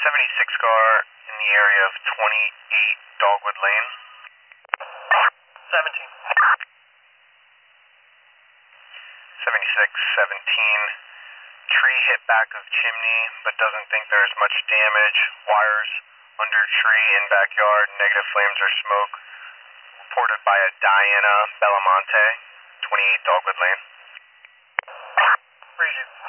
76 car in the area of 28 Dogwood Lane. 17. 7617. Tree hit back of chimney, but doesn't think there's much damage. Wires under tree in backyard. Negative flames or smoke. Reported by a Diana Belamonte, 28 Dogwood Lane. Appreciate it.